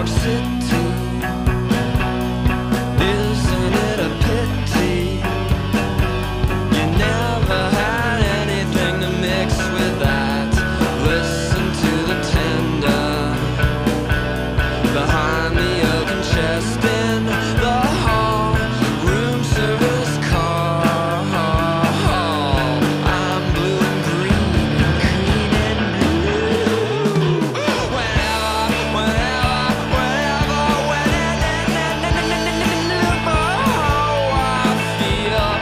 York City. Isn't it a pity you never had anything to mix with that? Listen to the tender behind the oaken chest in the hall, room service call. I'm blue and green and green and blue. Whenever I feel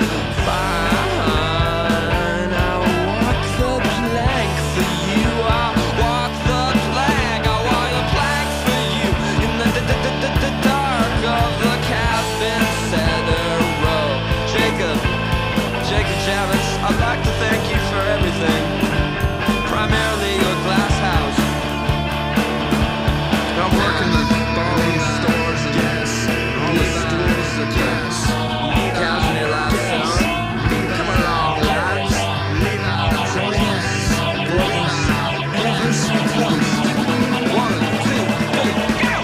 fine, I walk the plank for you. I walk the plank. I walk the plank for you in the dark of the cabin cedar row. Jacob Javits, I'd like to thank you for everything, primarily your glass house. I'm working the bone stores and gas, all the stores of gas. Casualty laughs, come along, lads. Join us, boys. Ever so close. 1, 2, 3, go!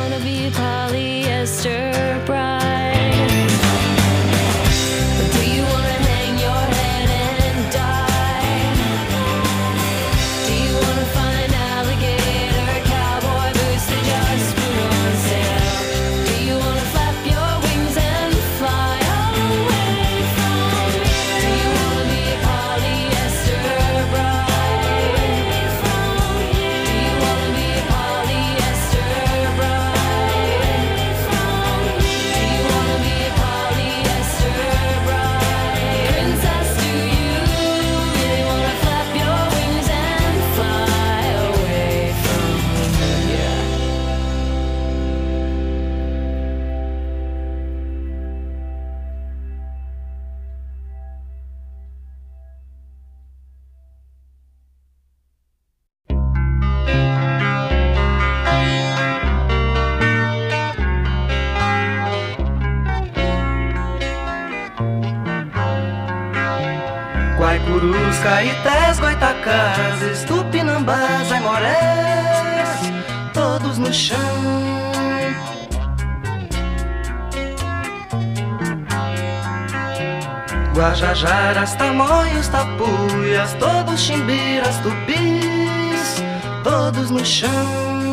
wanna be a polyester bride? Or do you wanna hang your head and die? Do you wanna find alligator cowboy boots that just put on sale? Do you wanna flap your wings and fly away from here? Do you wanna be a polyester bride? Do you wanna be a polyester bride? Do you wanna be a polyester bride? Princess, do you really wanna flap your wings and fly away from here? Guaicurus, caetés, goitacazes, tupinambás, aimorés, todos no chão. Guajajaras, tamoios, tapuias, todos chimbiras, tupis, todos no chão.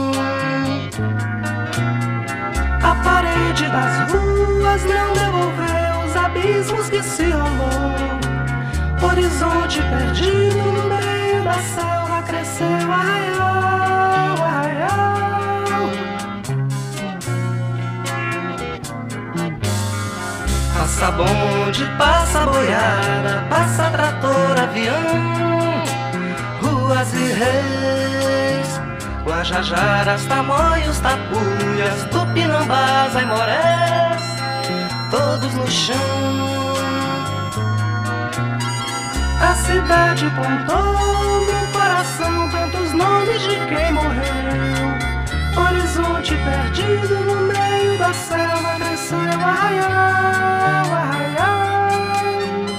A parede das ruas não devolveu os abismos que se rolou. Horizonte perdido no meio da selva cresceu, arraial, arraial. Passa bonde, passa boiada, passa trator, avião, ruas e reis, guajajaras, tamoios, tapuias, tupinambás, aimorés, todos no chão. A cidade plantou no coração tantos nomes de quem morreu. Horizonte perdido no meio da selva cresceu, arraial, arraial.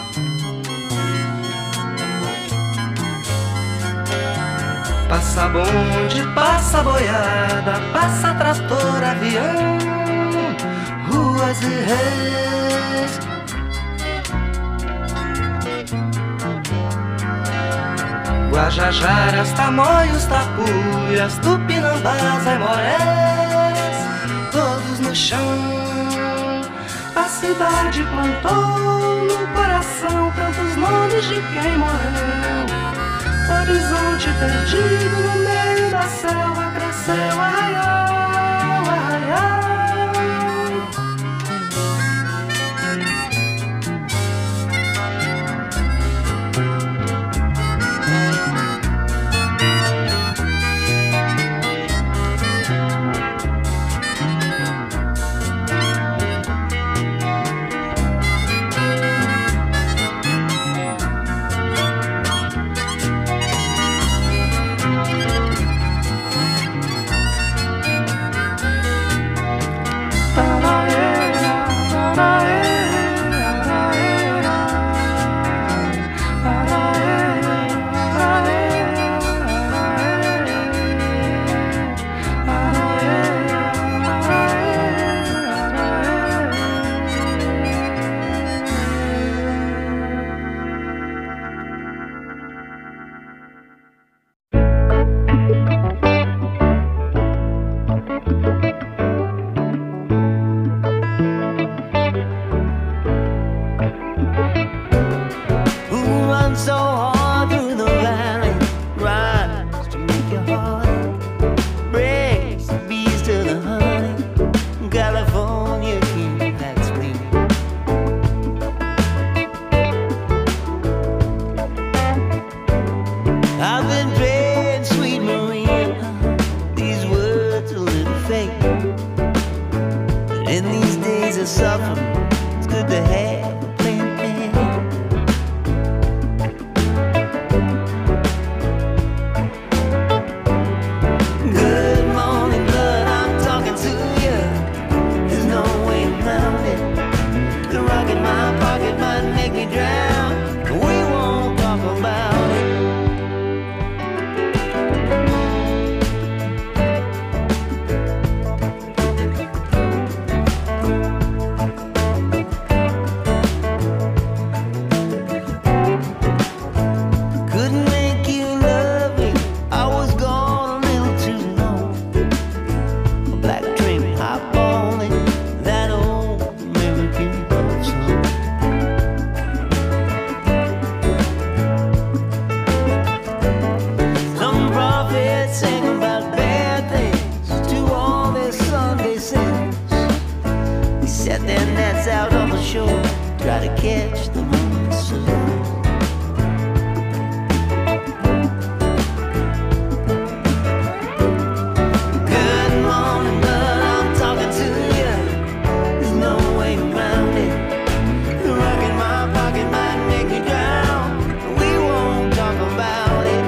Passa bonde, passa boiada, passa trator, avião, ruas e reis. Guajajaras, tamoios, tapuias, tupinambás, aimorés, todos no chão. A cidade plantou no coração tantos nomes de quem morreu. Horizonte perdido no meio da selva cresceu, arraial, arraial. then that's out on the shore. Try to catch the monsoon. Good morning, love, I'm talking to you. There's no way around it. The rock in my pocket might make me drown. We won't talk about it.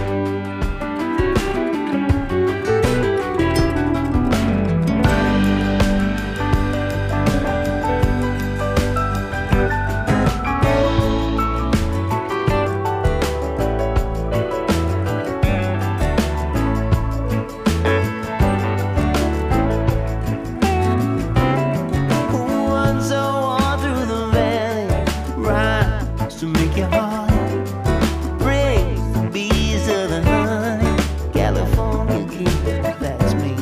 To make your heart bring the bees of the honey. California king, that's me.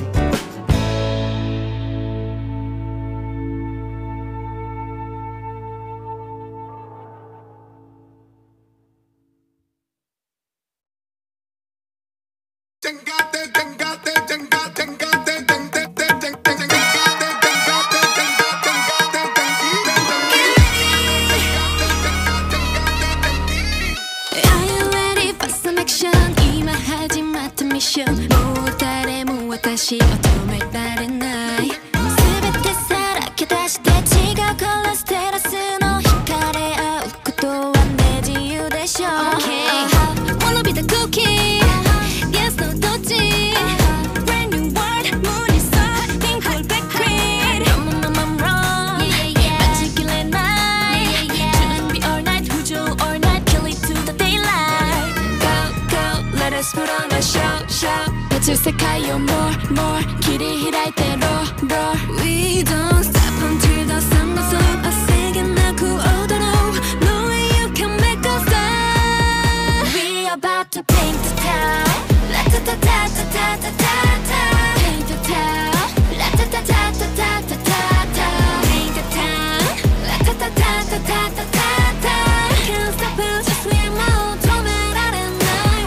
We don't stop until the sun goes up. I sing and I cool all the road. No way you can make us stop. We about to paint the town. La ta ta ta ta ta ta ta ta. Paint the town. La ta ta ta ta ta ta ta ta. Paint the town. La ta ta ta ta ta ta ta ta. Can't stop us, just swim out. Don't let out at night.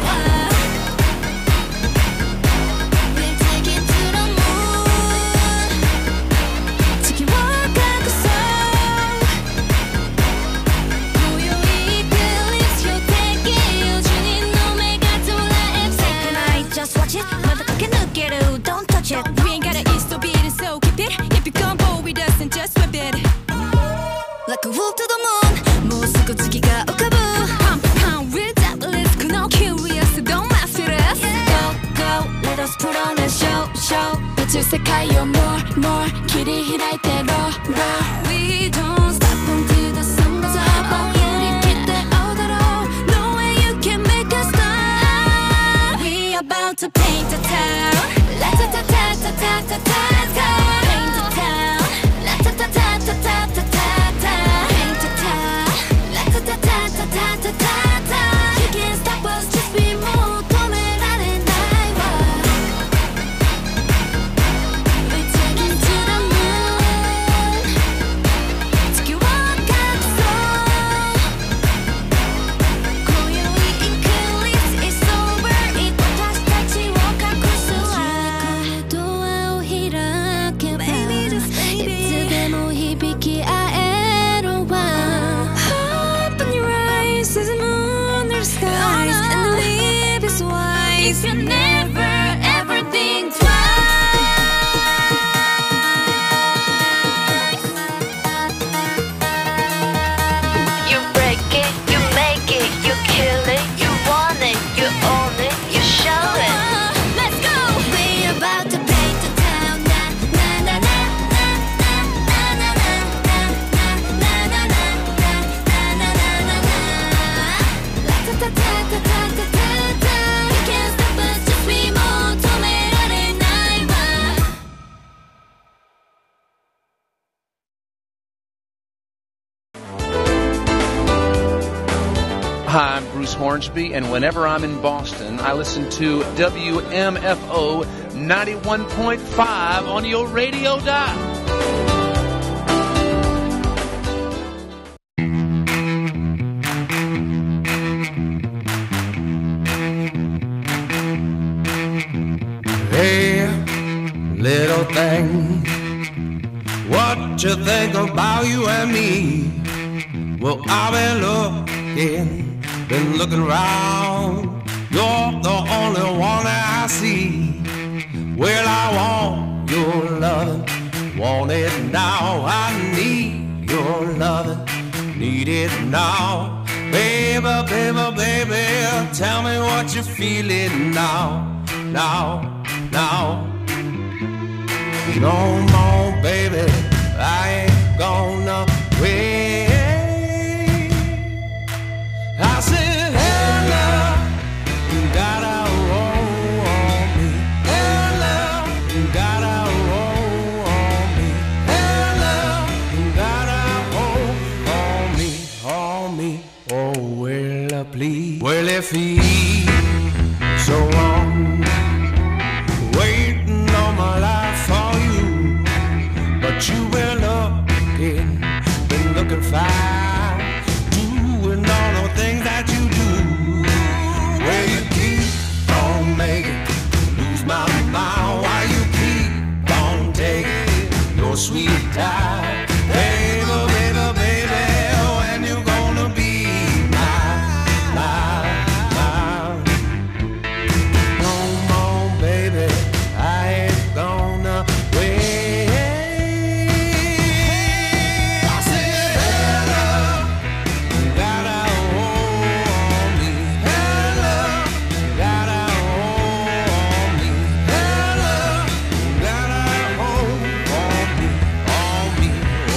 We take it to the moon. 지켜와가고서 고요히 eclipse your take it. 요준이 놈의 같은 life. Second night, just watch it. 어떻게 느껴도 don't touch it. We ain't gotta eat, so beat it, so keep it. If you come bold with us, then just whip it. Like a wolf to the moon. 못 쓰고 지기가 오가부. Pump, pump, we're doubtless. 그너 curious, don't mess with us. Go, go, let us put on a show, show. 빛을 색하여 more, more. 길이 희랄 대로, roll. We don't stop until the sun goes up. 우리 기대 오도록. No way you can make us stop. We about to paint the town. La ta ta ta ta ta ta ta. Let's go. Paint the town. La ta ta ta ta ta ta ta ta. Paint the town. La ta ta ta ta ta ta ta ta. You can't stop us, just be more. 도매라는 나이와. We take it to the moon. 지켜와가고서 고요히 eclipse is over. 이따 다시 다 지워가고서 도와 오히라게 봐. 입술에 모히비키 아에로와. Open your eyes, there's a moon, there's skies, and the leaf is white. If you never ever think twice. You break it, you make it, you kill it, you want it, you own it, you show it. Let's go. We're about to paint the town. Na na na na na na na na na na na na na na na na. La ta ta ta ta ta ta ta ta. You can't stop us, just be more. 도매라는 나이와. Hi, I'm Bruce Hornsby, and whenever I'm in Boston, I listen to WMFO 91.5 on your radio dial. Hey, little thing, what you think about you and me. Well, I've been looking around. You're the only one that I see. Well, I want your loving, want it now. I need your loving, need it now. Baby, baby, baby, tell me what you're feeling now, now, now. No more, baby, I ain't gonna wait. I said, hey, love, you gotta roll on me. Hey, love, you gotta roll on me. Hey, love, you gotta hold on me, oh, well, please. Well, if he's so long, waiting all my life for you, but you been looking fine, doing all the things that you do. Well, you keep on making lose my mind, while you keep on taking your sweet time. Baby, baby, baby, when you gonna be mine, mine, mine? No more, baby, I ain't gonna wait. I said, hey, love, you gotta hold on me. Hey, love, you gotta hold on me. Hey, love, you gotta hold on me,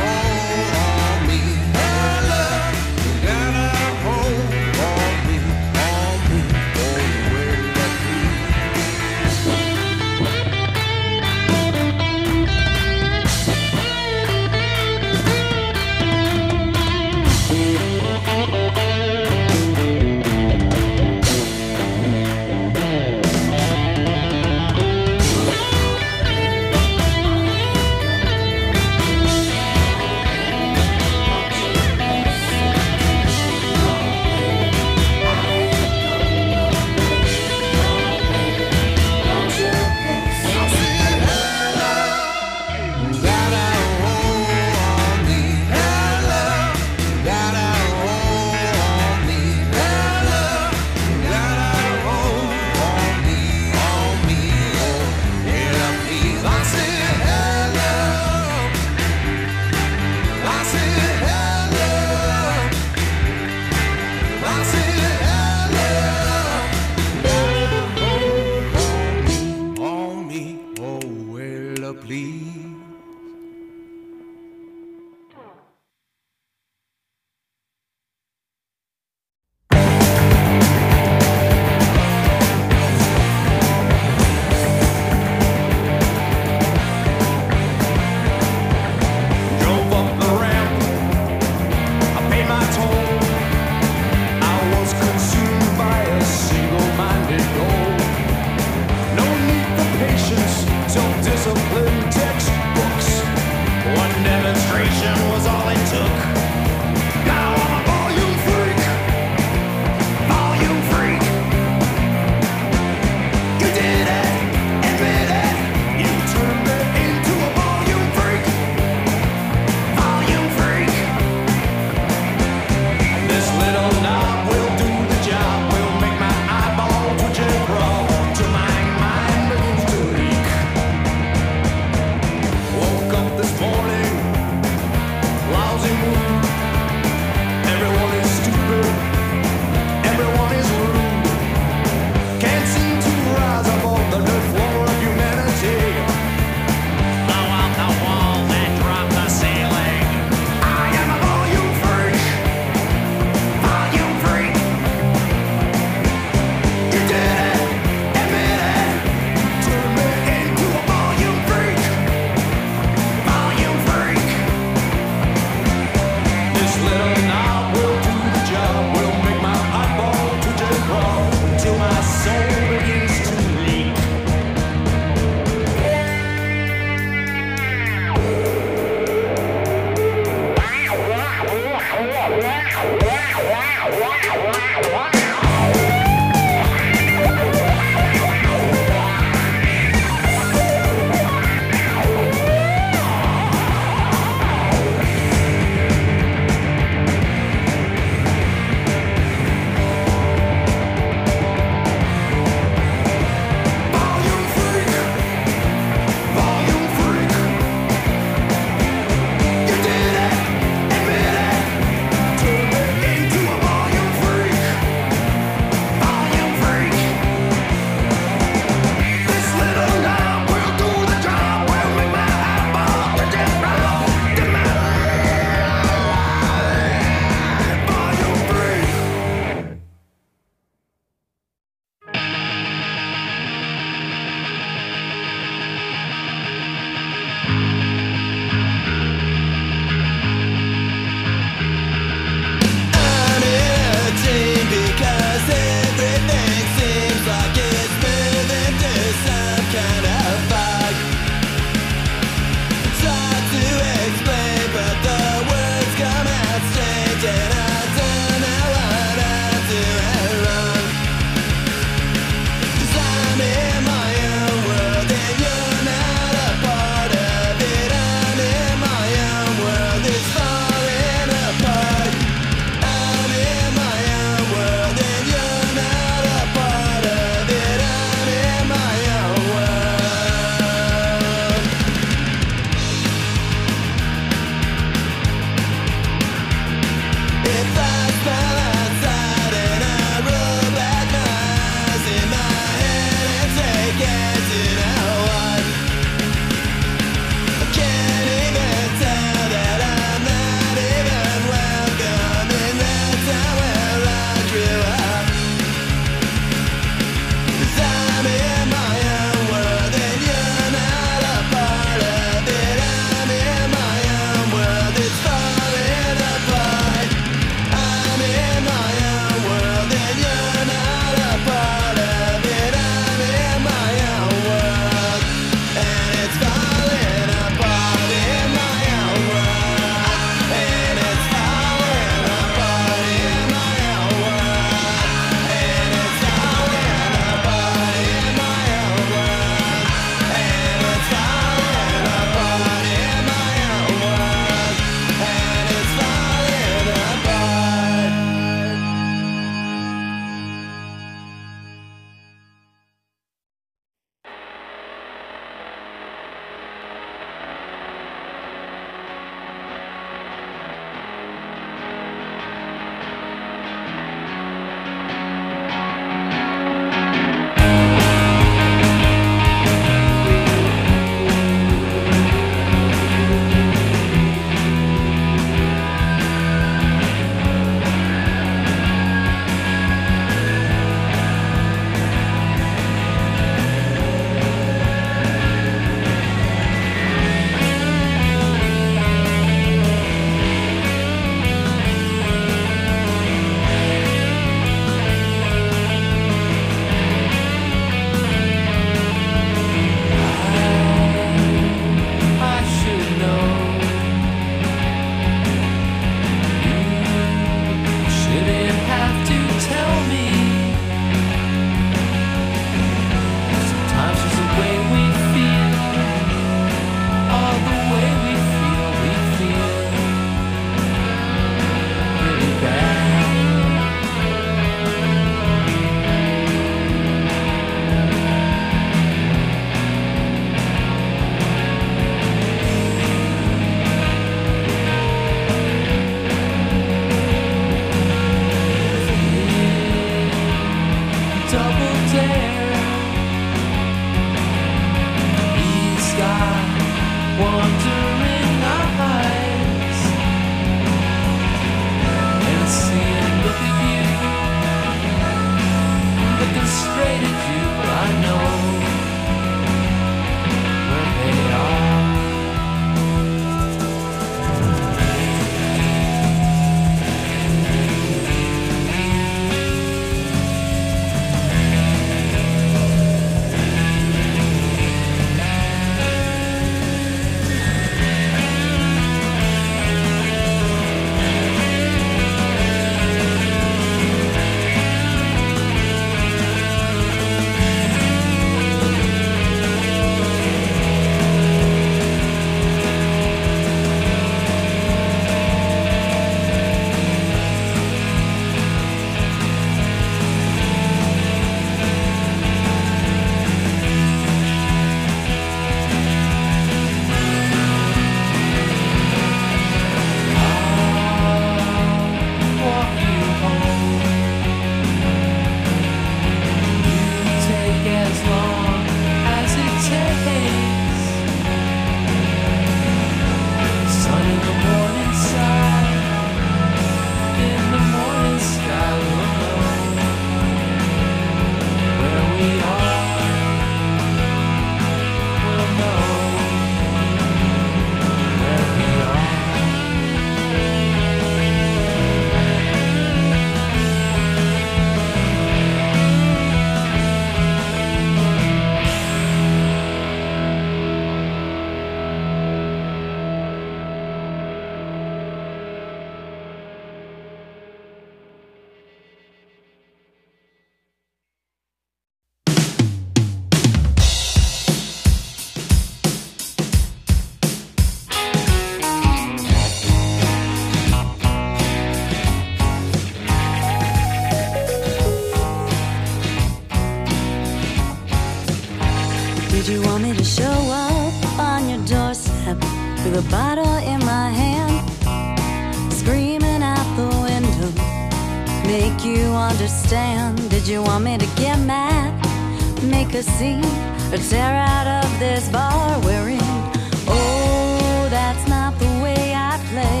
you want me to show up on your doorstep with a bottle in my hand, screaming out the window, make you understand? Did you want me to get mad, make a scene, or tear out of this bar we're in? Oh, that's not the way I play,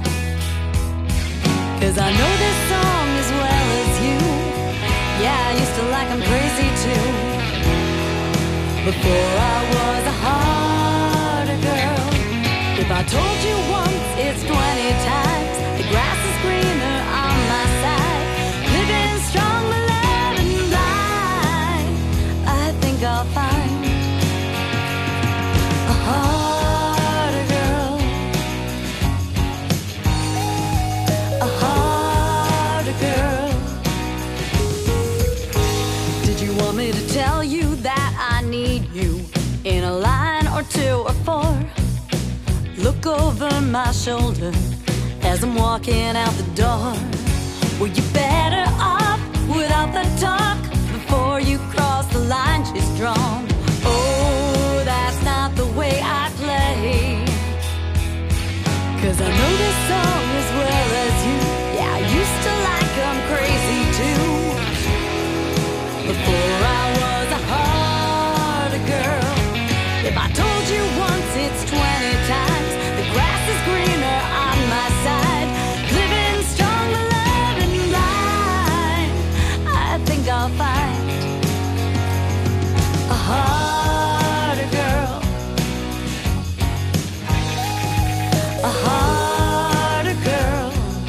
'cause I know this song as well as you. Yeah, I used to like them crazy too, before I was a harder girl. If I told you once, it's 20 times. The grass is greener on my side. Living strong, but loving blind. I think I'll find a harder girl, a harder girl. Did you want me to tell you that I need you in a line or 2 or 4? Look over my shoulder as I'm walking out the door. Were you better off without the talk before you cross the line she's drawn? Oh, that's not the way I play, 'cause I know this song as well as you. Yeah, I used to like them crazy too, before I was a harder girl. If I told you once, it's 20 times. The grass is greener on my side. Living strong, but loving blind. I think I'll find a harder girl, a harder girl.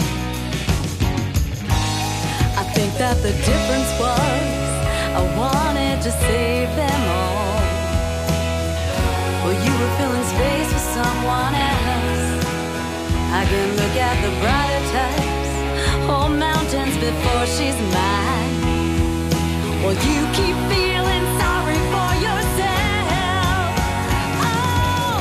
I think that the difference was I wanted to save them all. Well, you were filling space with someone else. I can look at the brighter types, whole mountains before she's mine. Well, you keep feeling sorry for yourself. Oh,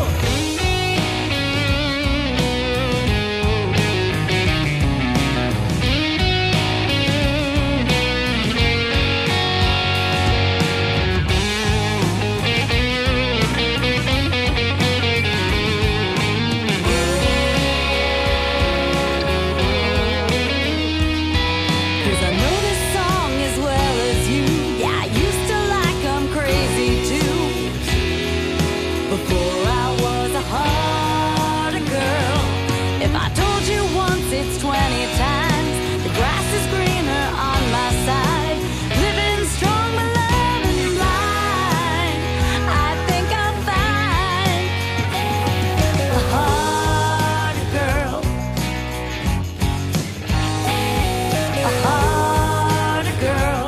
it's 20 times. The grass is greener on my side. Living strong, but loving blind. I think I'll find a harder girl, a harder girl.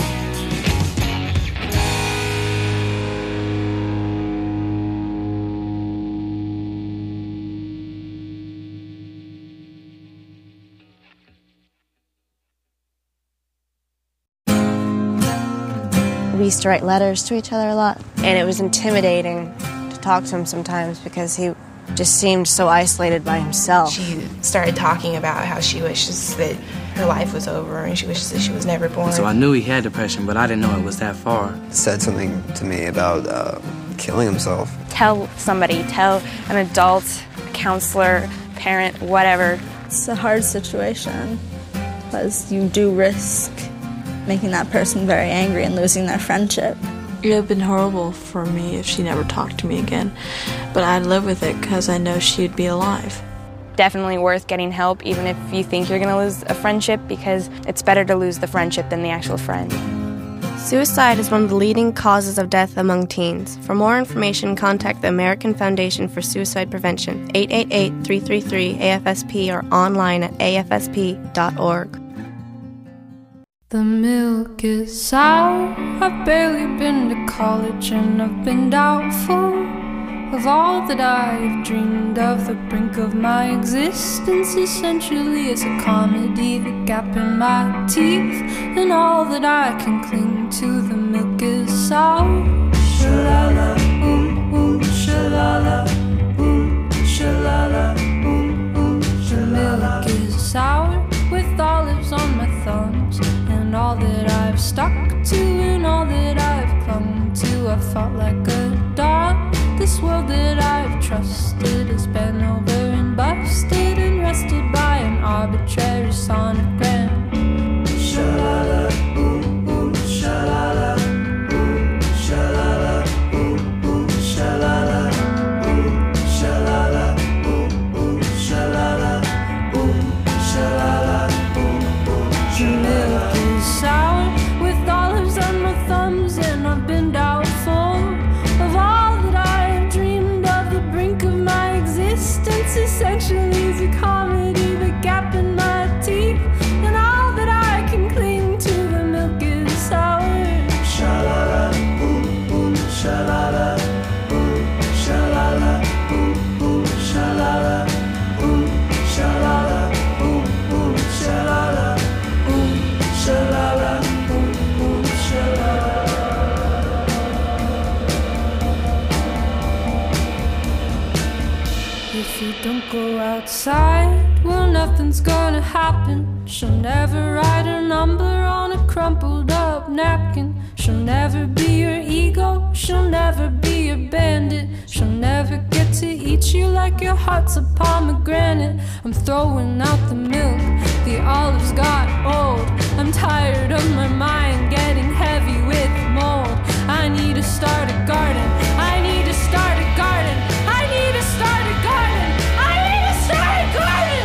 We used to write letters to each other a lot, and it was intimidating to talk to him sometimes because he just seemed so isolated by himself. She started talking about how she wishes that her life was over and she wishes that she was never born. So I knew he had depression, but I didn't know it was that far. He said something to me about killing himself. Tell somebody, tell an adult, a counselor, parent, whatever. It's a hard situation because you do risk making that person very angry and losing their friendship. It would have been horrible for me if she never talked to me again, but I'd live with it because I know she'd be alive. Definitely worth getting help, even if you think you're going to lose a friendship, because it's better to lose the friendship than the actual friend. Suicide is one of the leading causes of death among teens. For more information, contact the American Foundation for Suicide Prevention, 888-333-AFSP, or online at afsp.org. The milk is sour. I've barely been to college and I've been doubtful of all that I've dreamed of. The brink of my existence essentially is a comedy. The gap in my teeth and all that I can cling to. The milk is sour. Shalala, shalala, shalala, the milk is sour with olives on my thumbs. And all that I've stuck to and all that I've clung to, I felt like a this world that I've trusted has been over and busted and rested by an arbitrary sonogram. Sha-la-la, ooh, ooh, sha-la-la, ooh, sha-la-la, ooh, ooh, sha-la-la, ooh, sha-la-la, ooh, ooh, sha-la-la, ooh, sha-la-la, ooh, ooh, The milk is sour with olives on my thumbs, and I've been doubtful of all that I've dreamed of. The brink of my existence essentially is a comedy, the gap in my teeth, and all that I can cling to. The milk is sour. sha-la-la, ooh, ooh, sha-la-la, ooh, sha-la-la, ooh, ooh, sha-la-la, ooh, sha-la-la, ooh, ooh, sha-la-la, ooh, sha-la-la, ooh, ooh, sha-la-la. If you don't go outside, well, nothing's gonna happen. She'll never write her number on a crumpled up napkin. She'll never be your ego, she'll never be your bandit. She'll never get to eat you like your heart's a pomegranate. I'm throwing out the milk, the olives got old. I'm tired of my mind getting heavy with mold. I need to start a garden, I need to start a garden, I need to start a garden, I need to start a garden.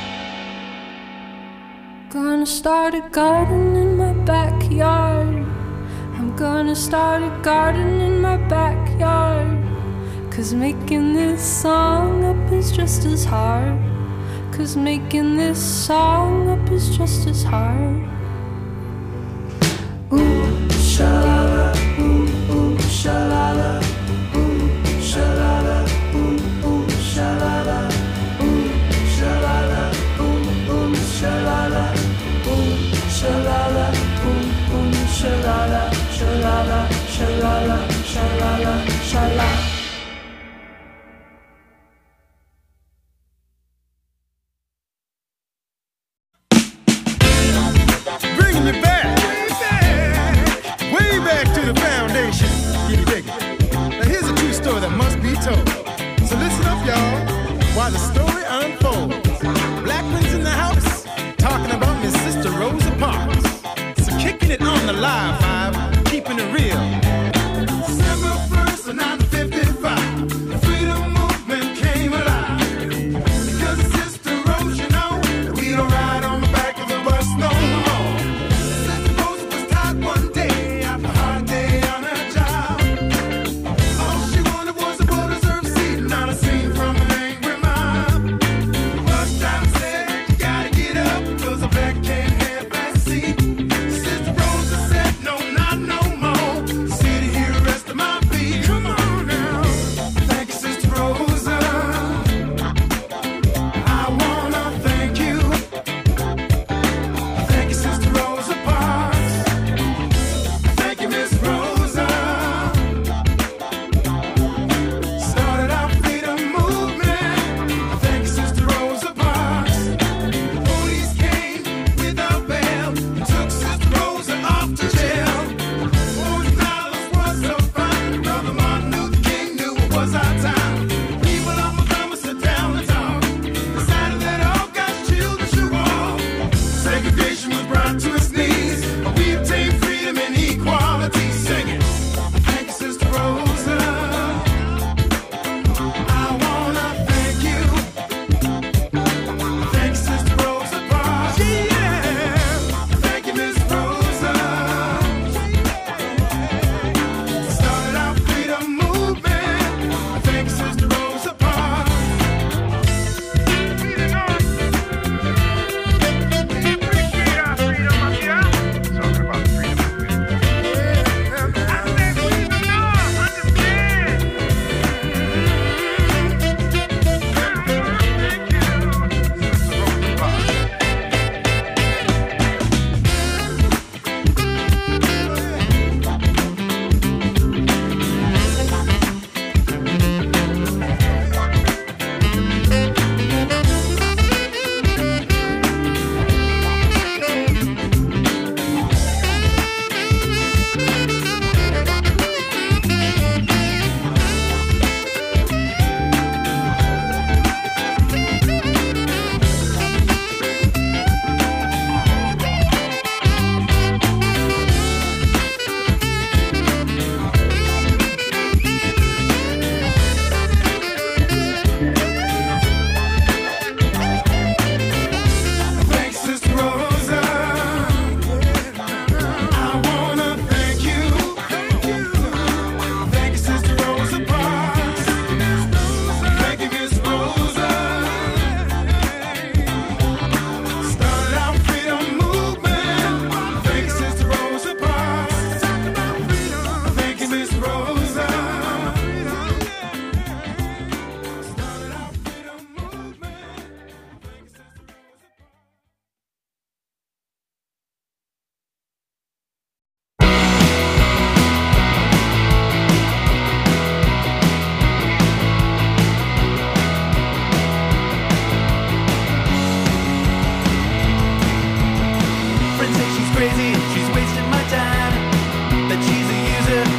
Gonna start a garden in my backyard. I'm gonna start a garden in my backyard. 'Cause making this song up is just as hard. 'Cause making this song up is just as hard. Ooh, sha-la-la, ooh, ooh, sha-la-la, ooh, sha-la-la, ooh, ooh, sha-la-la, ooh, sha-la-la, ooh, ooh, sha-la-la, ooh, sha-la-la, ooh, ooh, sha-la-la, sha-la-la, sha-la-la, sha-la-la, sha-la. Bringing you back, way back to the foundation. You dig it? Now here's a true story that must be told. So listen up, y'all, while the story unfolds. Blackman's in the house, talking about Miss Sister Rosa Parks. So kicking it on the live vibe, keeping it real. December 1st, 1955, the freedom movement came alive. Because Sister Rose, you know, we don't ride on the back of the bus no more. Sister Rose was tired one day after a hard day on her job. All she wanted was a well-deserved seat, not a scene from an angry mob. Bus driver said, you gotta get up, 'cause a black can't have that seat. Sister Rosa said, no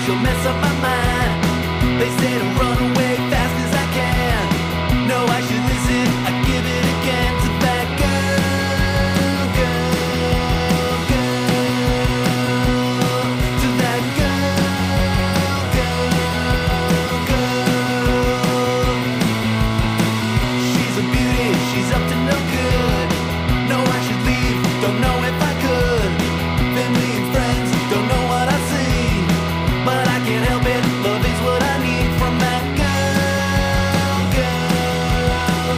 she'll mess up my mind. They say to run away fast as I can. No, I should listen, I give it again to that girl, girl, girl. To that girl, girl, girl. She's a beauty, she's up to no good. No, I should leave, don't know if I could. Family and friends don't know what I see, but I can't help it. Love is what I need from that girl, girl,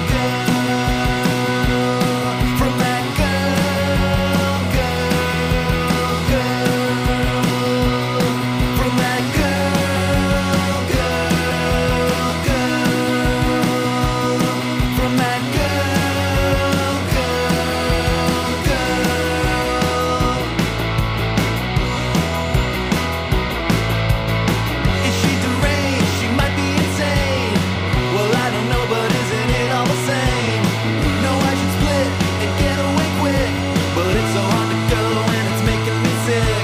girl. From that girl, girl, girl. From that girl, girl, girl. From that girl, girl, girl. Is she deranged? She might be insane. Well, I don't know, but isn't it all the same? No, I should split and get away quick, but it's so hard to go and it's making me sick.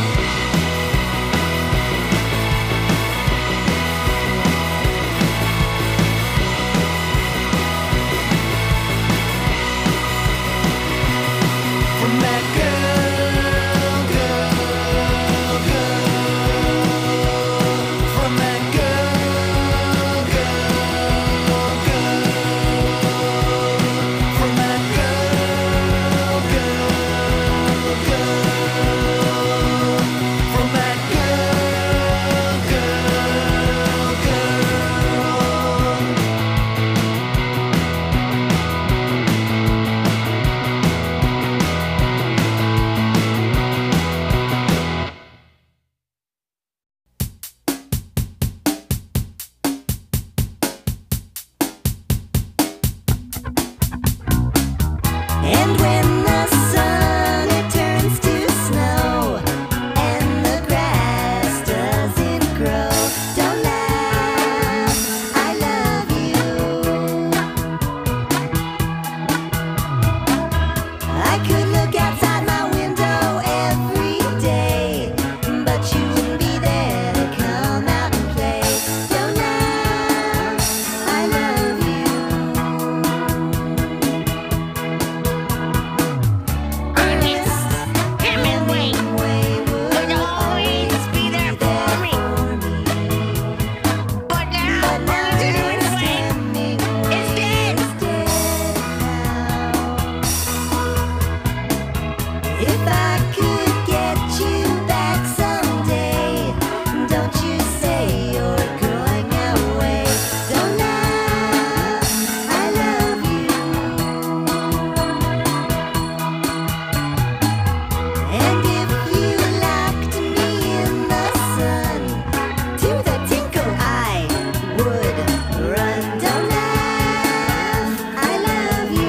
From that girl, girl, girl. From that girl, girl, girl. From that girl, girl, girl. From that girl, girl, girl. And when the sun it turns to snow and the grass doesn't grow, don't laugh, I love you. I could look outside my window every day, but you wouldn't be there to come out and play. Don't laugh, I love you. If I could get you back someday, don't you say you're going away. Don't laugh, I love you. And if you locked me in the sun, to the tinkle I would run. Don't laugh, I love you.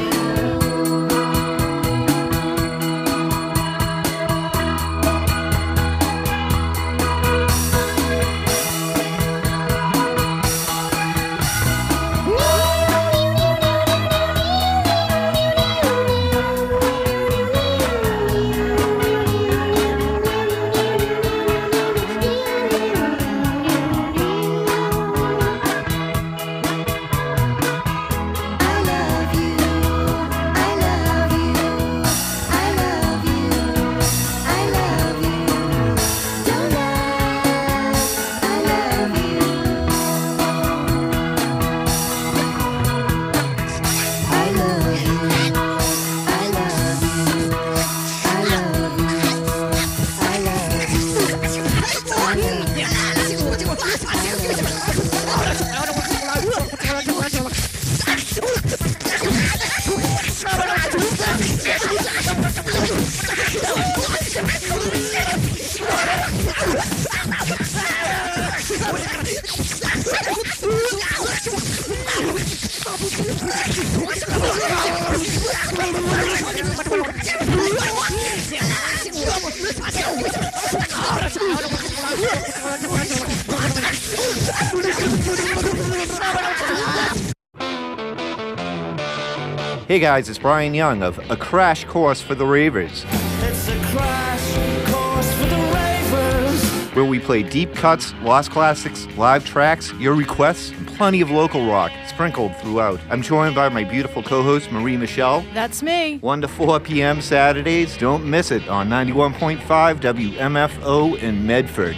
Hey guys, it's Brian Young of A Crash Course for the Ravers. It's a crash course for the ravers. where we play deep cuts, lost classics, live tracks, your requests, and plenty of local rock sprinkled throughout. I'm joined by my beautiful co-host, Marie Michelle. That's me. 1 to 4 p.m. Saturdays. Don't miss it on 91.5 WMFO in Medford.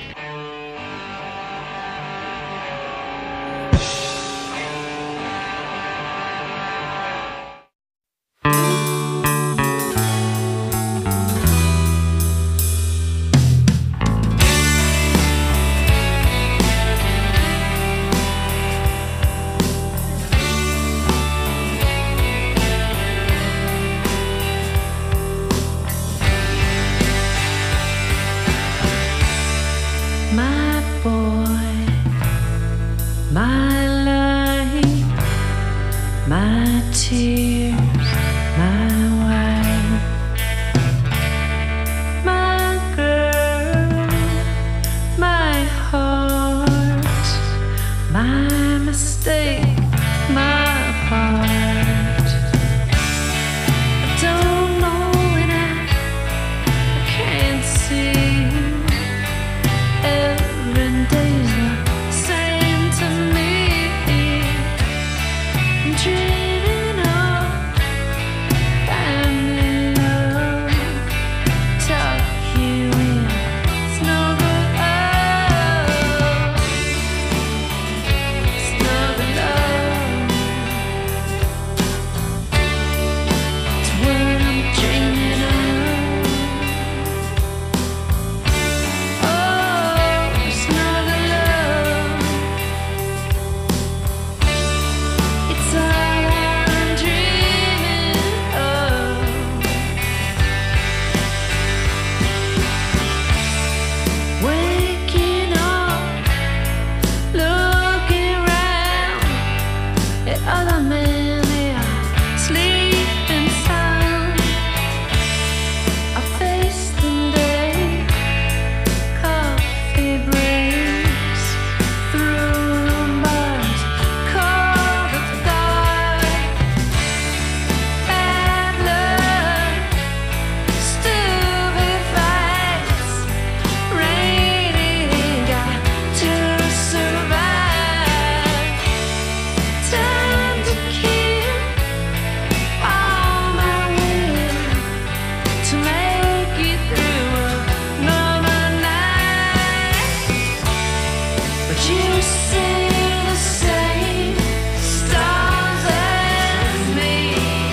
My boy, my light, my tears, my wife, my girl, my heart, my mistake, my part. I don't know and I can't see. Every day's the same to me. I'm dreaming of family love. Tuck you in, snuggle up, snuggle up. It's what I'm dreaming of. Other men, they are sleeping sound. I face the day, coffee breaks through bars, call the thought. Bad luck, stupid fights, rainy, got to survive. Time to kill all my will to make it through another night. But you see the same stars as me,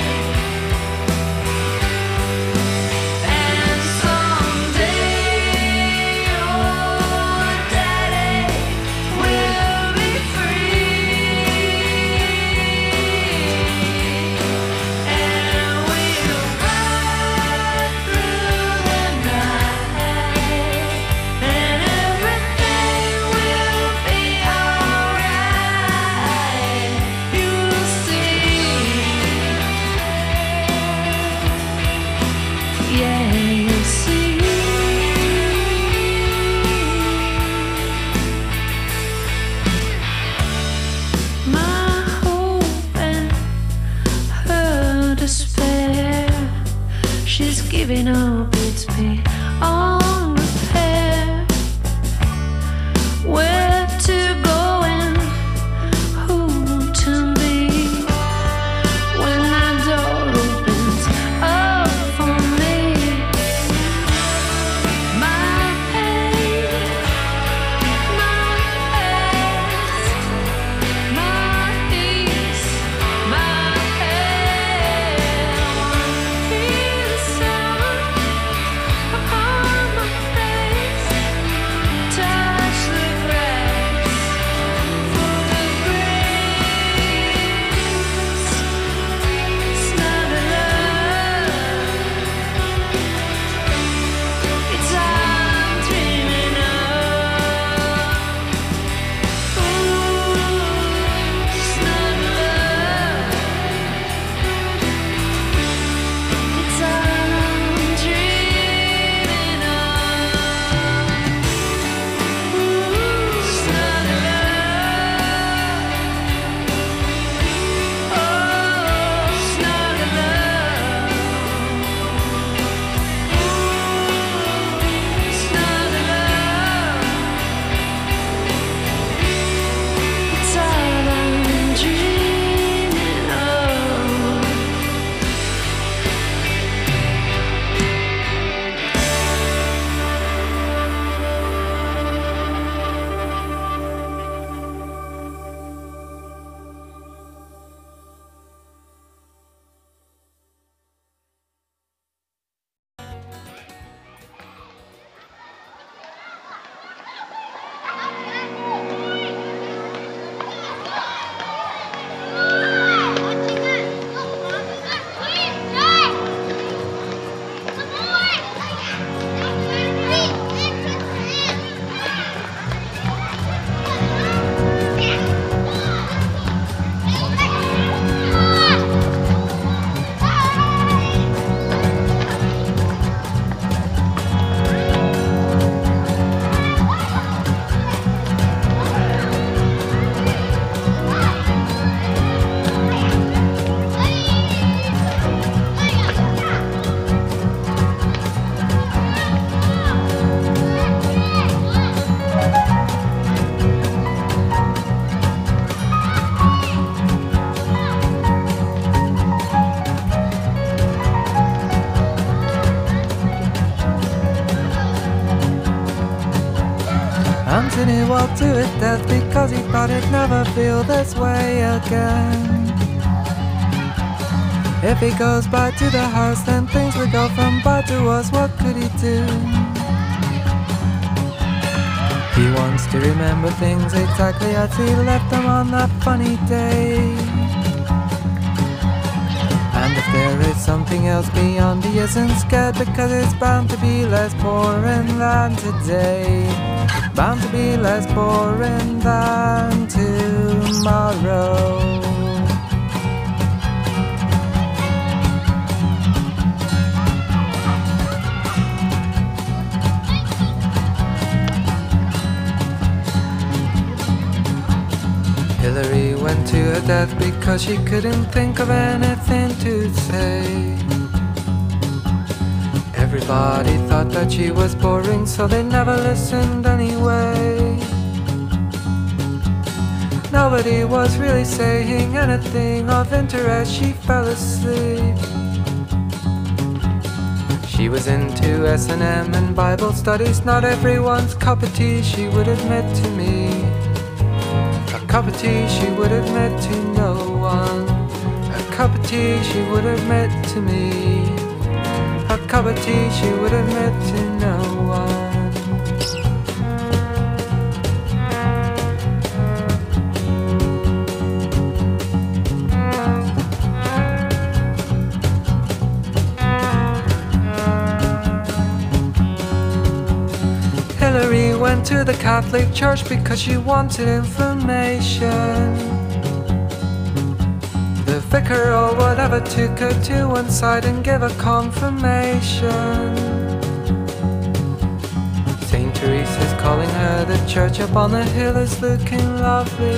and someday your daddy will be free. And we'll ride through the night, and everything will be alright. You'll see, yeah, you'll see. My hope and her despair, she's giving up, it's beyond repair. Where to go and who to be when that door opens up for me. My pain, my past, my peace, my head. One piece of summer upon my Anthony walked to his death because he thought he'd never feel this way again. If he goes back to the house, then things will go from bad to worse. What could he do? He wants to remember things exactly as he left them on that funny day. And if there is something else beyond, he isn't scared because it's bound to be less boring than today. Bound to be less boring than tomorrow. Hillary went to her death because she couldn't think of anything to say. Everybody thought that she was boring, so they never listened anyway. Nobody was really saying anything of interest. She fell asleep. She was into S&M and Bible studies, not everyone's cup of tea, she would admit to me. A cup of tea she would admit to no one. A cup of tea she would admit to me. A cup of tea she would admit to no one. Hillary went to the Catholic Church because she wanted information. The vicar or whatever took her to one side and gave her confirmation. St. Teresa's calling her, the church up on the hill is looking lovely.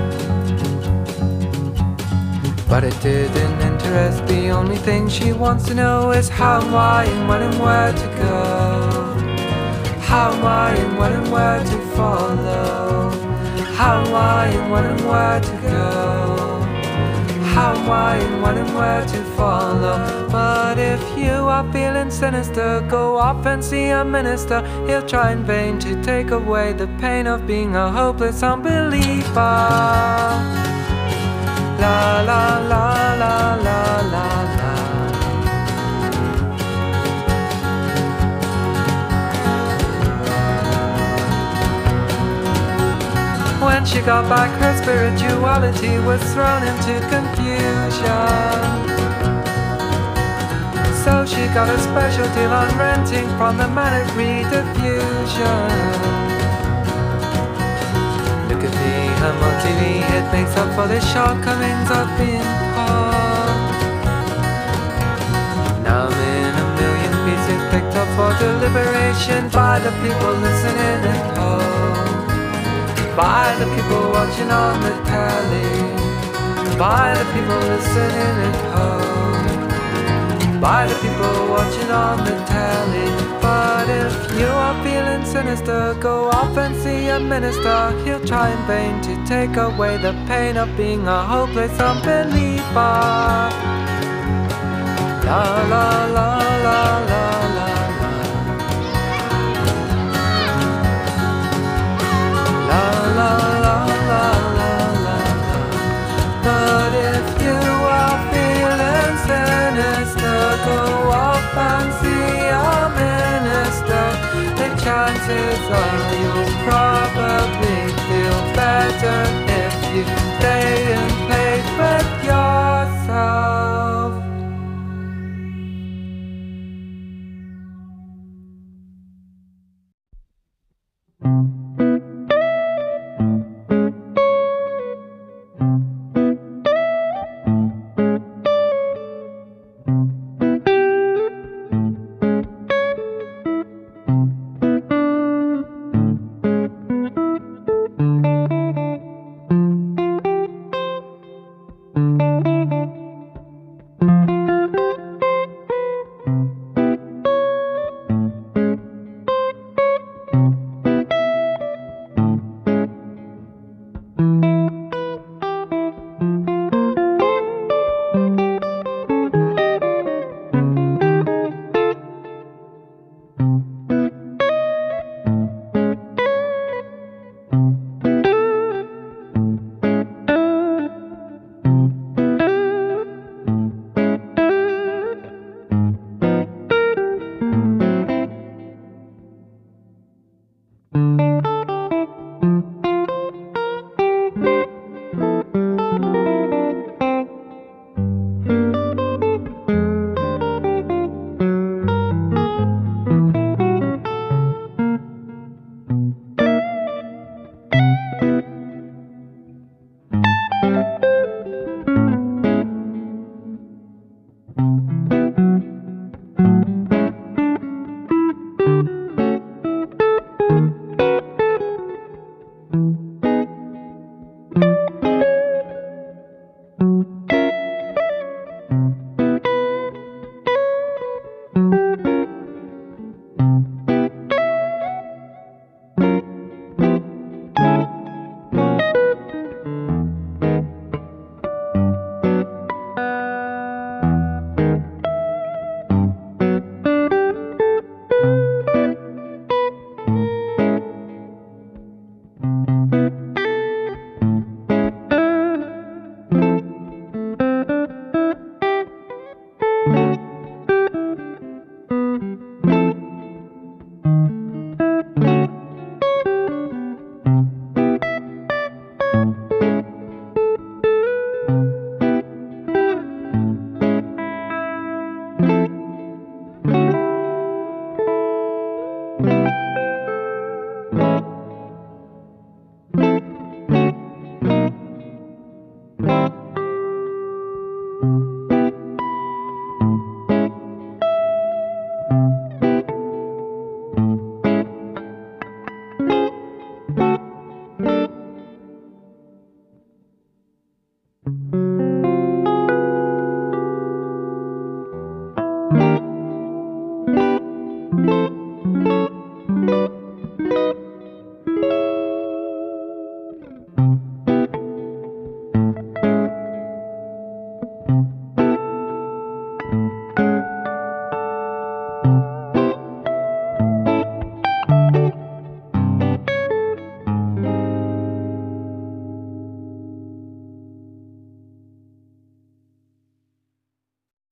But it didn't interest, the only thing she wants to know is how and why and when and where to go. How, why, and when and where to follow. How, why, and when and where to go. How, why, and when and where to follow. But if you are feeling sinister, go off and see a minister. He'll try in vain to take away the pain of being a hopeless unbeliever. La la la la la la la. When she got back, her spirituality was thrown into confusion. So she got a special deal on renting from the Manic Rediffusion. Look at me, I'm on TV, it makes up for the shortcomings of being poor. Now I'm in a million pieces picked up for deliberation by the people listening at home. By the people watching on the telly. By the people listening at home. By the people watching on the telly. But if you are feeling sinister, go off and see a minister. He'll try in vain to take away the pain of being a hopeless unbeliever. La la la la la la. La la la la la. But if you are feeling sinister, go off and see a minister. The chances are you'll probably feel better if you stay in place with yourself.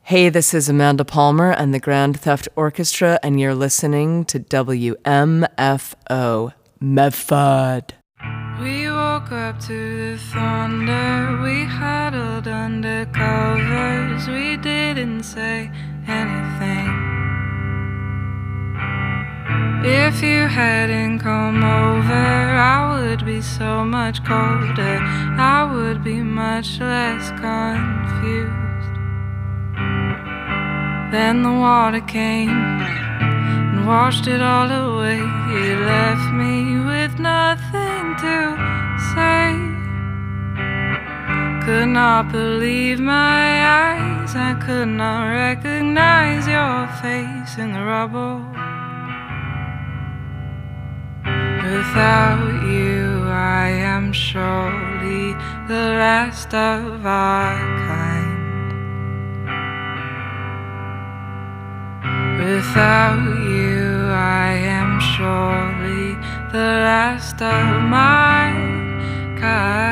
Hey, this is Amanda Palmer and the Grand Theft Orchestra, and you're listening to WMFO, Medford. We woke up to the thunder, we huddled under covers, we didn't say anything. If you hadn't come over, I would be so much colder, I would be much less confused. Then the water came and washed it all away. It left me with nothing to say. Could not believe my eyes, I could not recognize your face in the rubble. Without you, I am surely the last of our kind. Without you, I am surely the last of my kind.